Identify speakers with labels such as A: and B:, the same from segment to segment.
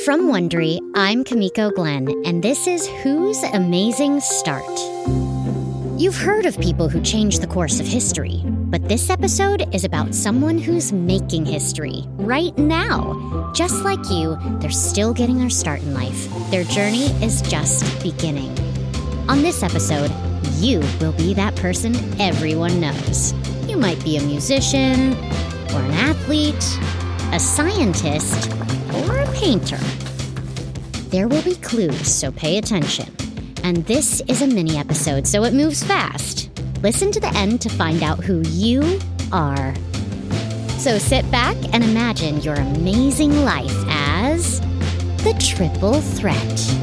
A: From Wondery, I'm Kamiko Glenn, and this is Whose Amazing Start. You've heard of people who change the course of history, but this episode is about someone who's making history right now. Just like you, they're still getting their start in life. Their journey is just beginning. On this episode, you will be that person everyone knows. You might be a musician, or an athlete, a scientist, or a painter. There will be clues, so pay attention. And this is a mini episode, so it moves fast. Listen to the end to find out who you are. So sit back and imagine your amazing life as the Triple Threat.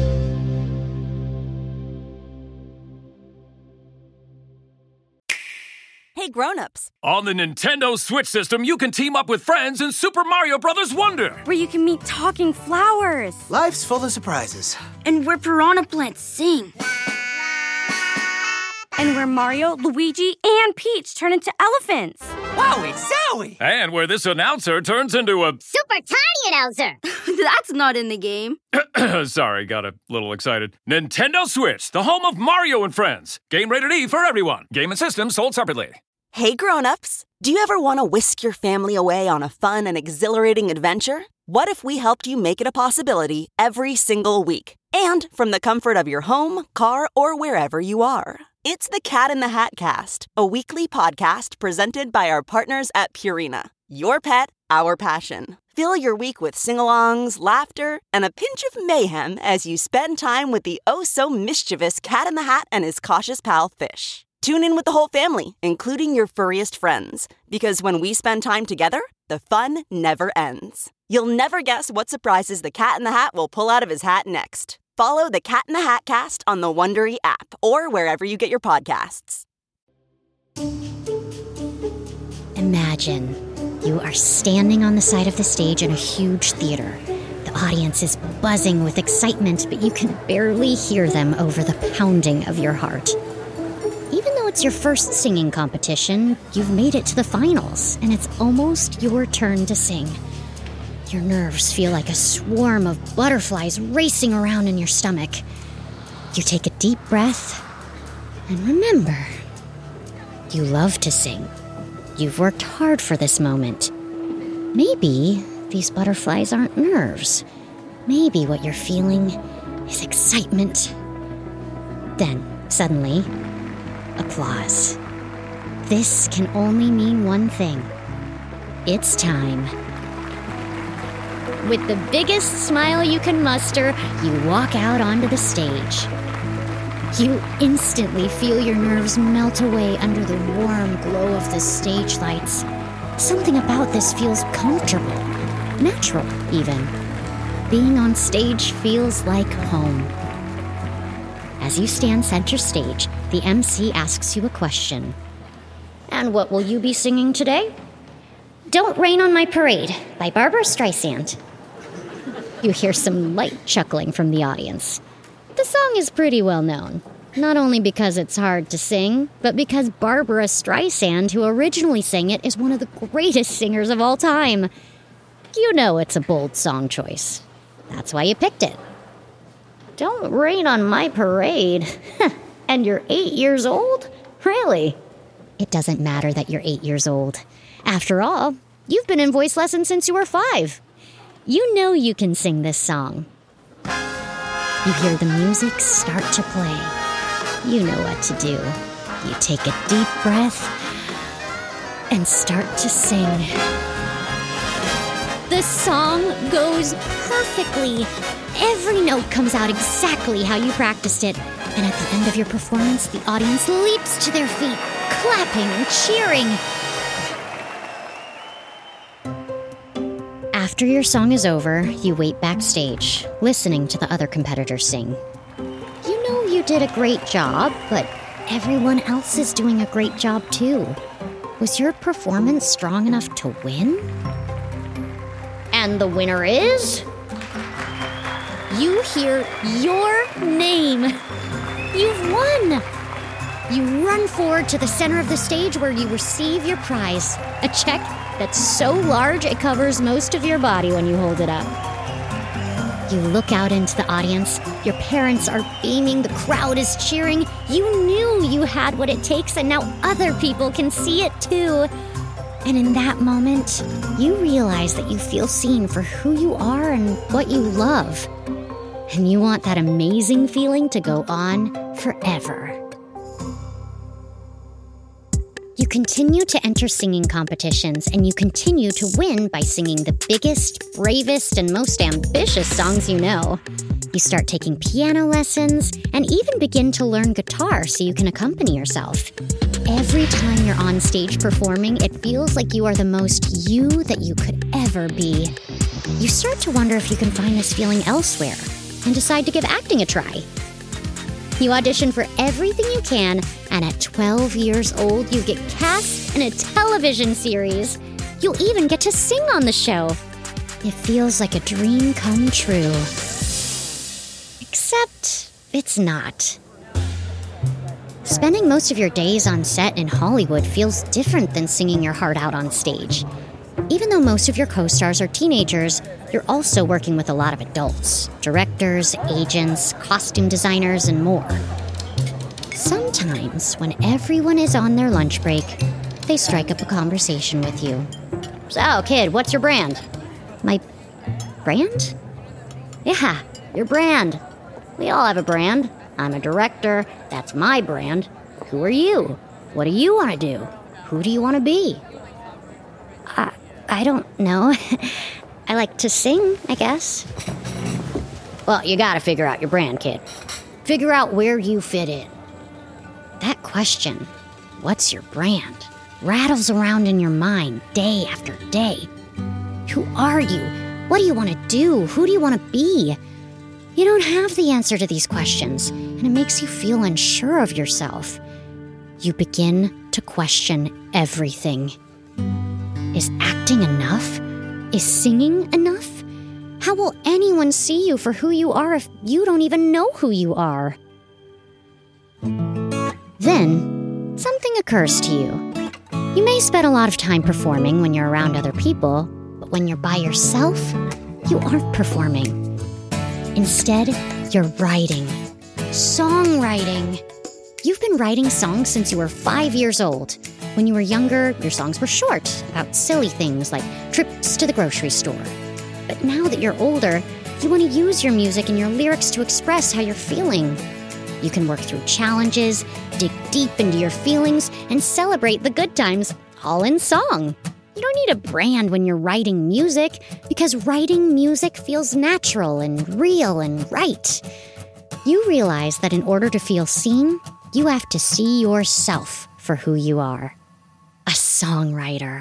B: Hey, grown-ups.
C: On the Nintendo Switch system, you can team up with friends in Super Mario Bros. Wonder.
B: Where you can meet talking flowers.
D: Life's full of surprises.
B: And where piranha plants sing. And where Mario, Luigi, and Peach turn into elephants.
D: Wowie zowie!
C: And where this announcer turns into a
A: Super tiny announcer!
B: That's not in the game.
C: Sorry, got a little excited. Nintendo Switch, the home of Mario and Friends. Game rated E for everyone. Game and system sold separately.
E: Hey grown-ups, do you ever want to whisk your family away on a fun and exhilarating adventure? What if we helped you make it a possibility every single week? And from the comfort of your home, car, or wherever you are. It's the Cat in the Hat Cast, a weekly podcast presented by our partners at Purina. Your pet, our passion. Fill your week with sing-alongs, laughter, and a pinch of mayhem as you spend time with the oh-so-mischievous Cat in the Hat and his cautious pal, Fish. Tune in with the whole family, including your furriest friends, because when we spend time together, the fun never ends. You'll never guess what surprises the Cat in the Hat will pull out of his hat next. Follow the Cat in the Hat Cast on the Wondery app or wherever you get your podcasts.
A: Imagine you are standing on the side of the stage in a huge theater. The audience is buzzing with excitement, but you can barely hear them over the pounding of your heart. Even though it's your first singing competition, you've made it to the finals, and it's almost your turn to sing. Your nerves feel like a swarm of butterflies racing around in your stomach. You take a deep breath, and remember, you love to sing. You've worked hard for this moment. Maybe these butterflies aren't nerves. Maybe what you're feeling is excitement. Then, suddenly, applause. This can only mean one thing. It's time. With the biggest smile you can muster, you walk out onto the stage. You instantly feel your nerves melt away under the warm glow of the stage lights. Something about this feels comfortable, natural even. Being on stage feels like home. As you stand center stage, the MC asks you a question. And what will you be singing today? Don't Rain on My Parade by Barbra Streisand. You hear some light chuckling from the audience. The song is pretty well known, not only because it's hard to sing, but because Barbra Streisand, who originally sang it, is one of the greatest singers of all time. You know it's a bold song choice. That's why you picked it. Don't Rain on My Parade. And you're 8 years old? Really? It doesn't matter that you're 8 years old. After all, you've been in voice lessons since you were 5. You know you can sing this song. You hear the music start to play. You know what to do. You take a deep breath and start to sing. The song goes perfectly. Every note comes out exactly how you practiced it. And at the end of your performance, the audience leaps to their feet, clapping and cheering. After your song is over, you wait backstage, listening to the other competitors sing. You know you did a great job, but everyone else is doing a great job too. Was your performance strong enough to win? And the winner is... You hear your name. You've won. You run forward to the center of the stage where you receive your prize, a check that's so large it covers most of your body when you hold it up. You look out into the audience. Your parents are beaming. The crowd is cheering. You knew you had what it takes, and now other people can see it too. And in that moment, you realize that you feel seen for who you are and what you love. And you want that amazing feeling to go on forever. You continue to enter singing competitions, and you continue to win by singing the biggest, bravest, and most ambitious songs you know. You start taking piano lessons, and even begin to learn guitar so you can accompany yourself. Every time you're on stage performing, it feels like you are the most you that you could ever be. You start to wonder if you can find this feeling elsewhere, and decide to give acting a try. You audition for everything you can, and at 12 years old, you get cast in a television series. You'll even get to sing on the show. It feels like a dream come true. Except it's not. Spending most of your days on set in Hollywood feels different than singing your heart out on stage. Even though most of your co-stars are teenagers, you're also working with a lot of adults, directors, agents, costume designers, and more. Sometimes, when everyone is on their lunch break, they strike up a conversation with you. So, kid, what's your brand? My brand? Yeah, your brand. We all have a brand. I'm a director. That's my brand. Who are you? What do you want to do? Who do you want to be? I don't know. I like to sing, I guess. Well, you gotta figure out your brand, kid. Figure out where you fit in. That question, what's your brand, rattles around in your mind day after day. Who are you? What do you want to do? Who do you want to be? You don't have the answer to these questions, and it makes you feel unsure of yourself. You begin to question everything. Is acting enough? Is singing enough? How will anyone see you for who you are if you don't even know who you are? Then, something occurs to you. You may spend a lot of time performing when you're around other people, but when you're by yourself, you aren't performing. Instead, you're writing. Songwriting. You've been writing songs since you were 5 years old. When you were younger, your songs were short, about silly things like trips to the grocery store. But now that you're older, you want to use your music and your lyrics to express how you're feeling. You can work through challenges, dig deep into your feelings, and celebrate the good times, all in song. You don't need a brand when you're writing music, because writing music feels natural and real and right. You realize that in order to feel seen, you have to see yourself for who you are. A songwriter.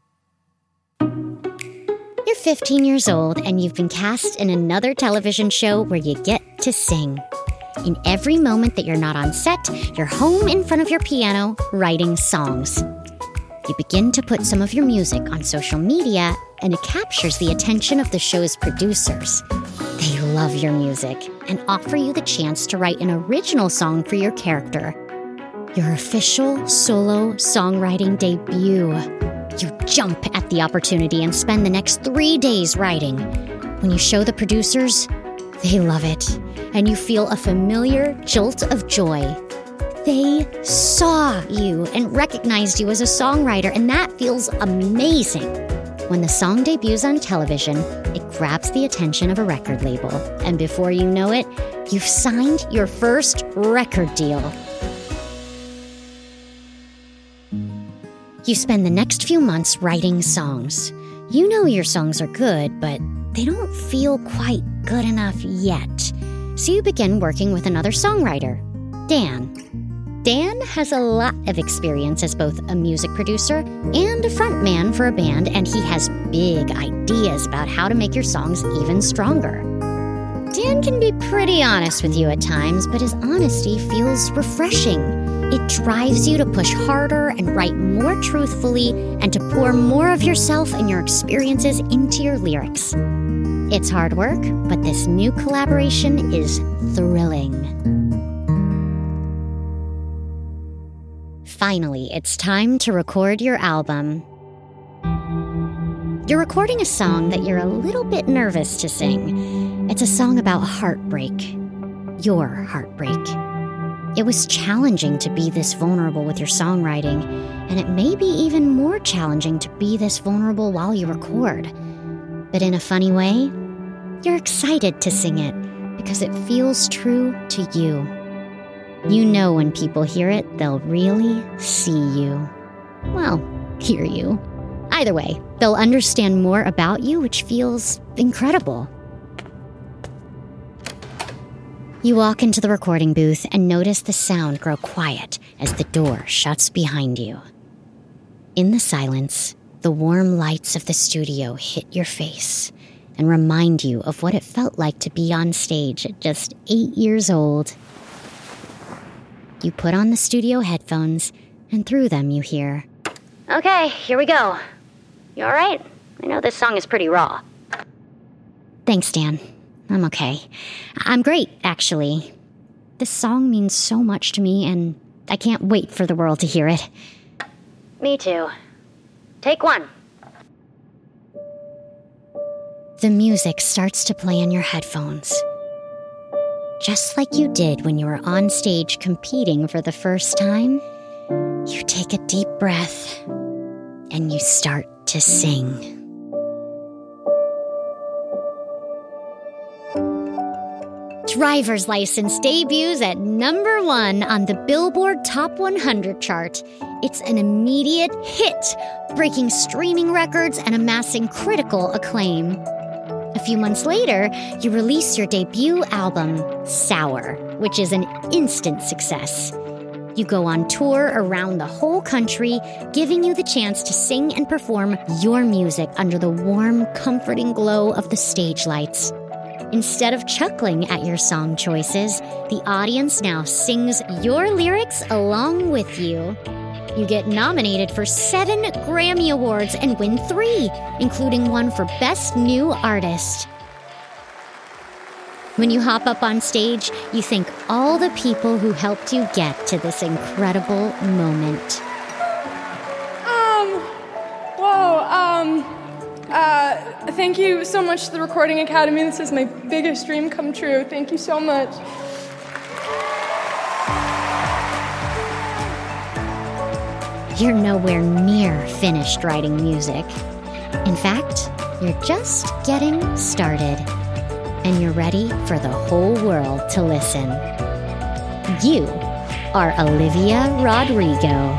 A: You're 15 years old and you've been cast in another television show where you get to sing. In every moment that you're not on set, you're home in front of your piano writing songs. You begin to put some of your music on social media, and it captures the attention of the show's producers. They love your music and offer you the chance to write an original song for your character. Your official solo songwriting debut. You jump at the opportunity and spend the next 3 days writing. When you show the producers, they love it, and you feel a familiar jolt of joy. They saw you and recognized you as a songwriter, and that feels amazing. When the song debuts on television, it grabs the attention of a record label, and before you know it, you've signed your first record deal. You spend the next few months writing songs. You know your songs are good, but they don't feel quite good enough yet. So you begin working with another songwriter, Dan. Dan has a lot of experience as both a music producer and a frontman for a band, and he has big ideas about how to make your songs even stronger. Dan can be pretty honest with you at times, but his honesty feels refreshing. It drives you to push harder and write more truthfully and to pour more of yourself and your experiences into your lyrics. It's hard work, but this new collaboration is thrilling. Finally, it's time to record your album. You're recording a song that you're a little bit nervous to sing. It's a song about heartbreak. Your heartbreak. It was challenging to be this vulnerable with your songwriting, and it may be even more challenging to be this vulnerable while you record. But in a funny way, you're excited to sing it because it feels true to you. You know when people hear it, they'll really see you. Well, hear you. Either way, they'll understand more about you, which feels incredible. You walk into the recording booth and notice the sound grow quiet as the door shuts behind you. In the silence, the warm lights of the studio hit your face and remind you of what it felt like to be on stage at just 8 years old. You put on the studio headphones, and through them you hear, "Okay, here we go. You all right? I know this song is pretty raw." "Thanks, Dan. I'm okay. I'm great, actually. This song means so much to me, and I can't wait for the world to hear it." "Me too. Take one." The music starts to play in your headphones. Just like you did when you were on stage competing for the first time, you take a deep breath and you start to sing. Driver's License debuts at number 1 on the Billboard Top 100 chart. It's an immediate hit, breaking streaming records and amassing critical acclaim. A few months later, you release your debut album, Sour, which is an instant success. You go on tour around the whole country, giving you the chance to sing and perform your music under the warm, comforting glow of the stage lights. Instead of chuckling at your song choices, the audience now sings your lyrics along with you. You get nominated for 7 Grammy Awards and win 3, including one for Best New Artist. When you hop up on stage, you thank all the people who helped you get to this incredible moment.
F: Thank you so much to the Recording Academy. This is my biggest dream come true. Thank you so much.
A: You're nowhere near finished writing music. In fact, you're just getting started. And you're ready for the whole world to listen. You are Olivia Rodrigo.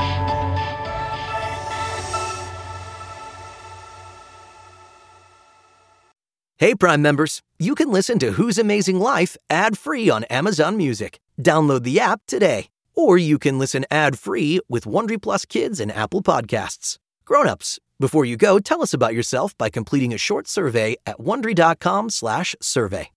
G: Hey, Prime members, you can listen to Whose Amazing Life ad-free on Amazon Music. Download the app today. Or you can listen ad-free with Wondery Plus Kids and Apple Podcasts. Grown-ups, before you go, tell us about yourself by completing a short survey at Wondery.com/survey.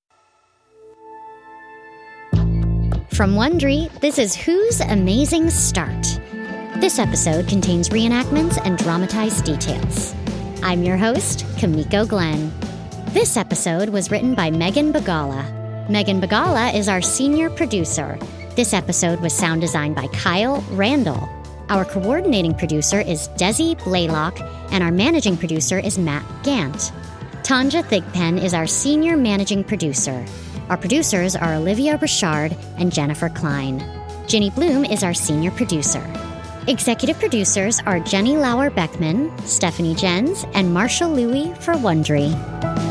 A: From Wondery, this is Whose Amazing Start. This episode contains reenactments and dramatized details. I'm your host, Kamiko Glenn. This episode was written by Megan Bagala. Megan Bagala is our senior producer. This episode was sound designed by Kyle Randall. Our coordinating producer is Desi Blaylock, and our managing producer is Matt Gant. Tanja Thigpen is our senior managing producer. Our producers are Olivia Richard and Jennifer Klein. Ginny Bloom is our senior producer. Executive producers are Jenny Lauer-Beckman, Stephanie Jens, and Marshall Louie for Wondery.